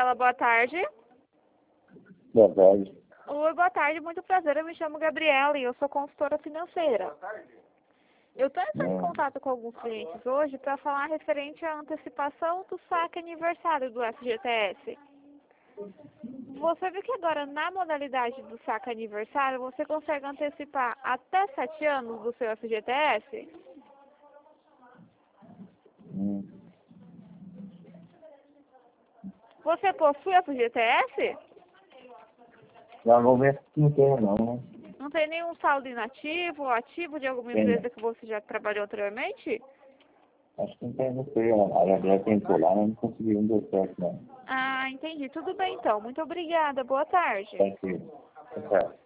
Fala, boa tarde. Boa tarde. Oi, boa tarde, muito prazer. Eu me chamo Gabriela e eu sou consultora financeira. Eu estou entrando em contato com alguns clientes hoje para falar referente à antecipação do saque aniversário do FGTS. Você viu que agora na modalidade do saque aniversário você consegue antecipar até 7 anos do seu FGTS? Você possui FGTS? No momento não tenho não, né? Não tem nenhum saldo inativo ou ativo de alguma Tem, empresa que você já trabalhou anteriormente? acho que não tem, não sei. Já tentou lá, mas não consegui, não deu certo não. Ah, entendi. Tudo bem então. Muito obrigada. Boa tarde. Tranquilo. Tá certo.